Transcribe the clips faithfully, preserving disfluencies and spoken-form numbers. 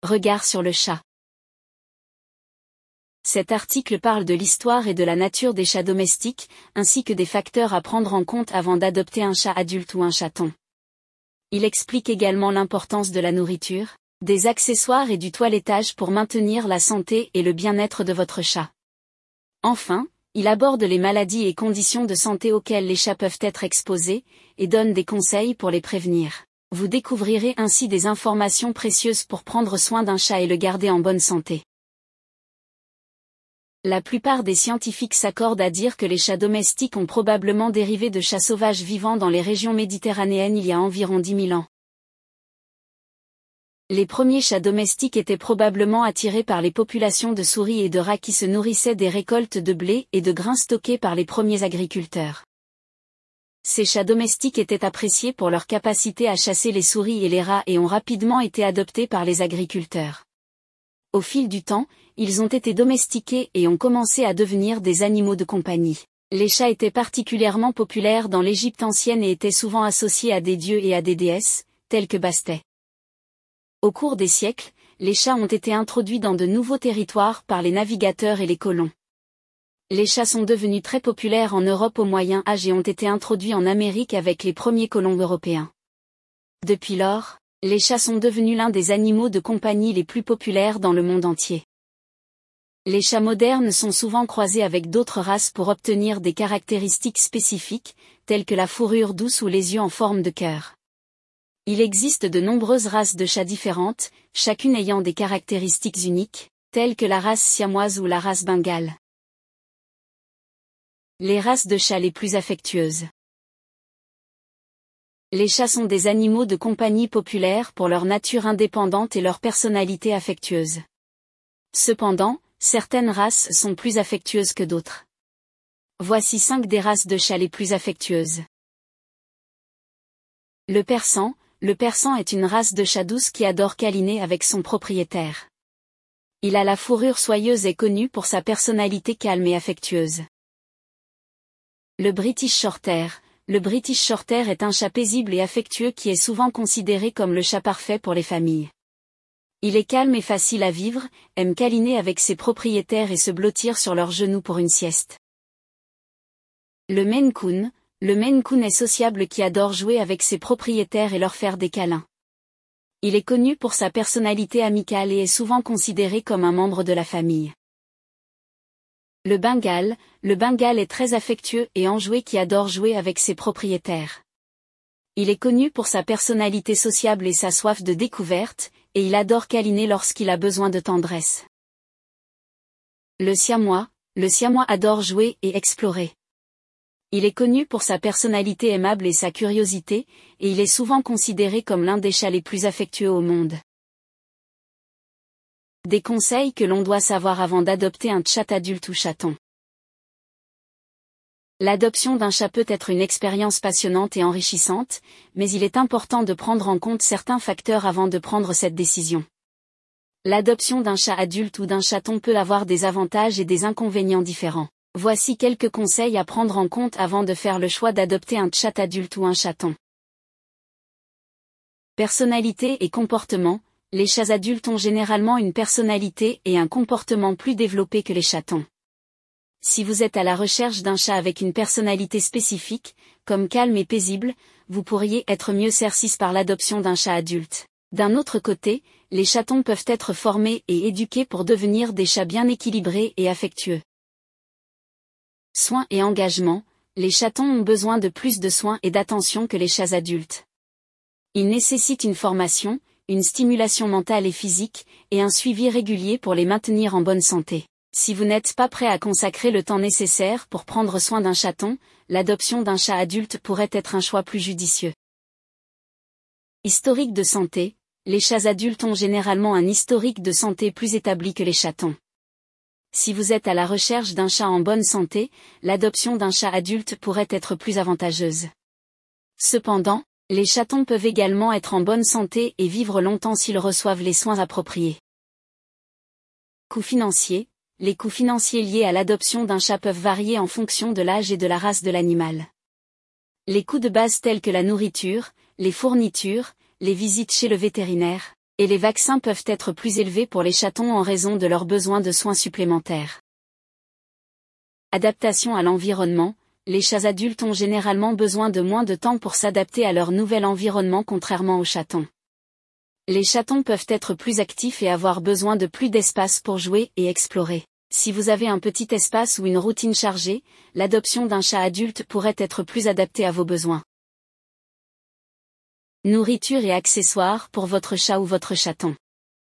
Regard sur le chat. Cet article parle de l'histoire et de la nature des chats domestiques, ainsi que des facteurs à prendre en compte avant d'adopter un chat adulte ou un chaton. Il explique également l'importance de la nourriture, des accessoires et du toilettage pour maintenir la santé et le bien-être de votre chat. Enfin, il aborde les maladies et conditions de santé auxquelles les chats peuvent être exposés, et donne des conseils pour les prévenir. Vous découvrirez ainsi des informations précieuses pour prendre soin d'un chat et le garder en bonne santé. La plupart des scientifiques s'accordent à dire que les chats domestiques ont probablement dérivé de chats sauvages vivant dans les régions méditerranéennes il y a environ dix mille ans. Les premiers chats domestiques étaient probablement attirés par les populations de souris et de rats qui se nourrissaient des récoltes de blé et de grains stockés par les premiers agriculteurs. Ces chats domestiques étaient appréciés pour leur capacité à chasser les souris et les rats et ont rapidement été adoptés par les agriculteurs. Au fil du temps, ils ont été domestiqués et ont commencé à devenir des animaux de compagnie. Les chats étaient particulièrement populaires dans l'Égypte ancienne et étaient souvent associés à des dieux et à des déesses, tels que Bastet. Au cours des siècles, les chats ont été introduits dans de nouveaux territoires par les navigateurs et les colons. Les chats sont devenus très populaires en Europe au Moyen Âge et ont été introduits en Amérique avec les premiers colons européens. Depuis lors, les chats sont devenus l'un des animaux de compagnie les plus populaires dans le monde entier. Les chats modernes sont souvent croisés avec d'autres races pour obtenir des caractéristiques spécifiques, telles que la fourrure douce ou les yeux en forme de cœur. Il existe de nombreuses races de chats différentes, chacune ayant des caractéristiques uniques, telles que la race siamoise ou la race bengale. Les races de chats les plus affectueuses. Les chats sont des animaux de compagnie populaires pour leur nature indépendante et leur personnalité affectueuse. Cependant, certaines races sont plus affectueuses que d'autres. Voici cinq des races de chats les plus affectueuses. Le persan. Le persan est une race de chat douce qui adore câliner avec son propriétaire. Il a la fourrure soyeuse et connu pour sa personnalité calme et affectueuse. Le British Shorthair. Le British Shorthair est un chat paisible et affectueux qui est souvent considéré comme le chat parfait pour les familles. Il est calme et facile à vivre, aime câliner avec ses propriétaires et se blottir sur leurs genoux pour une sieste. Le Maine Coon. Le Maine Coon est sociable qui adore jouer avec ses propriétaires et leur faire des câlins. Il est connu pour sa personnalité amicale et est souvent considéré comme un membre de la famille. Le Bengale. Le Bengale est très affectueux et enjoué qui adore jouer avec ses propriétaires. Il est connu pour sa personnalité sociable et sa soif de découverte, et il adore câliner lorsqu'il a besoin de tendresse. Le Siamois. Le Siamois adore jouer et explorer. Il est connu pour sa personnalité aimable et sa curiosité, et il est souvent considéré comme l'un des chats les plus affectueux au monde. Des conseils que l'on doit savoir avant d'adopter un chat adulte ou chaton. L'adoption d'un chat peut être une expérience passionnante et enrichissante, mais il est important de prendre en compte certains facteurs avant de prendre cette décision. L'adoption d'un chat adulte ou d'un chaton peut avoir des avantages et des inconvénients différents. Voici quelques conseils à prendre en compte avant de faire le choix d'adopter un chat adulte ou un chaton. Personnalité et comportement. Les chats adultes ont généralement une personnalité et un comportement plus développés que les chatons. Si vous êtes à la recherche d'un chat avec une personnalité spécifique, comme calme et paisible, vous pourriez être mieux servis par l'adoption d'un chat adulte. D'un autre côté, les chatons peuvent être formés et éduqués pour devenir des chats bien équilibrés et affectueux. Soins et engagement. Les chatons ont besoin de plus de soins et d'attention que les chats adultes. Ils nécessitent une formation, une stimulation mentale et physique, et un suivi régulier pour les maintenir en bonne santé. Si vous n'êtes pas prêt à consacrer le temps nécessaire pour prendre soin d'un chaton, l'adoption d'un chat adulte pourrait être un choix plus judicieux. Historique de santé. Les chats adultes ont généralement un historique de santé plus établi que les chatons. Si vous êtes à la recherche d'un chat en bonne santé, l'adoption d'un chat adulte pourrait être plus avantageuse. Cependant, les chatons peuvent également être en bonne santé et vivre longtemps s'ils reçoivent les soins appropriés. Coûts financiers. Les coûts financiers liés à l'adoption d'un chat peuvent varier en fonction de l'âge et de la race de l'animal. Les coûts de base tels que la nourriture, les fournitures, les visites chez le vétérinaire, Et les vaccins peuvent être plus élevés pour les chatons en raison de leurs besoins de soins supplémentaires. Adaptation à l'environnement. Les chats adultes ont généralement besoin de moins de temps pour s'adapter à leur nouvel environnement contrairement aux chatons. Les chatons peuvent être plus actifs et avoir besoin de plus d'espace pour jouer et explorer. Si vous avez un petit espace ou une routine chargée, l'adoption d'un chat adulte pourrait être plus adaptée à vos besoins. Nourriture et accessoires pour votre chat ou votre chaton.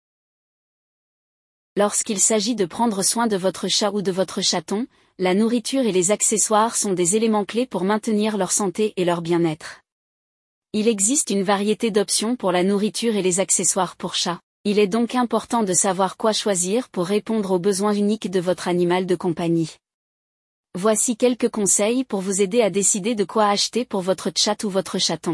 Lorsqu'il s'agit de prendre soin de votre chat ou de votre chaton, la nourriture et les accessoires sont des éléments clés pour maintenir leur santé et leur bien-être. Il existe une variété d'options pour la nourriture et les accessoires pour chat. Il est donc important de savoir quoi choisir pour répondre aux besoins uniques de votre animal de compagnie. Voici quelques conseils pour vous aider à décider de quoi acheter pour votre chat ou votre chaton.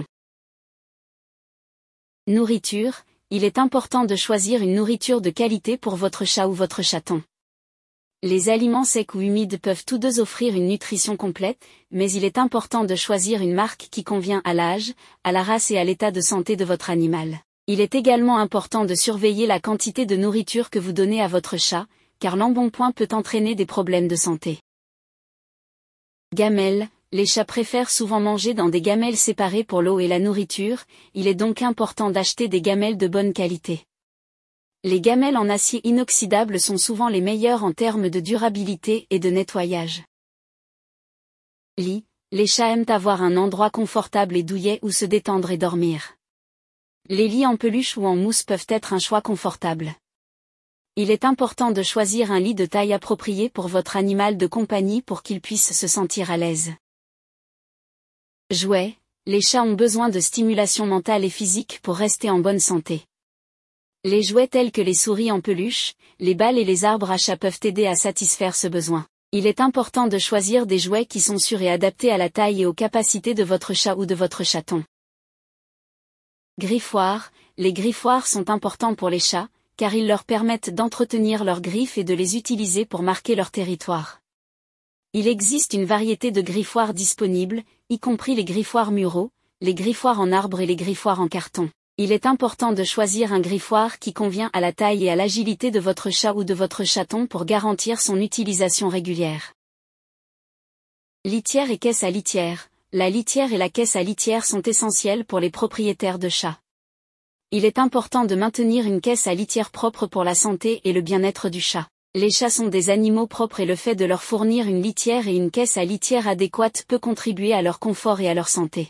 Nourriture. Il est important de choisir une nourriture de qualité pour votre chat ou votre chaton. Les aliments secs ou humides peuvent tous deux offrir une nutrition complète, mais il est important de choisir une marque qui convient à l'âge, à la race et à l'état de santé de votre animal. Il est également important de surveiller la quantité de nourriture que vous donnez à votre chat, car l'embonpoint peut entraîner des problèmes de santé. Gamelles. Les chats préfèrent souvent manger dans des gamelles séparées pour l'eau et la nourriture, il est donc important d'acheter des gamelles de bonne qualité. Les gamelles en acier inoxydable sont souvent les meilleures en termes de durabilité et de nettoyage. Lit. Les chats aiment avoir un endroit confortable et douillet où se détendre et dormir. Les lits en peluche ou en mousse peuvent être un choix confortable. Il est important de choisir un lit de taille appropriée pour votre animal de compagnie pour qu'il puisse se sentir à l'aise. Jouets. Les chats ont besoin de stimulation mentale et physique pour rester en bonne santé. Les jouets tels que les souris en peluche, les balles et les arbres à chat peuvent aider à satisfaire ce besoin. Il est important de choisir des jouets qui sont sûrs et adaptés à la taille et aux capacités de votre chat ou de votre chaton. Griffoirs. Les griffoirs sont importants pour les chats, car ils leur permettent d'entretenir leurs griffes et de les utiliser pour marquer leur territoire. Il existe une variété de griffoirs disponibles, y compris les griffoirs muraux, les griffoirs en arbre et les griffoirs en carton. Il est important de choisir un griffoir qui convient à la taille et à l'agilité de votre chat ou de votre chaton pour garantir son utilisation régulière. Litière et caisse à litière. La litière et la caisse à litière sont essentielles pour les propriétaires de chats. Il est important de maintenir une caisse à litière propre pour la santé et le bien-être du chat. Les chats sont des animaux propres et le fait de leur fournir une litière et une caisse à litière adéquate peut contribuer à leur confort et à leur santé.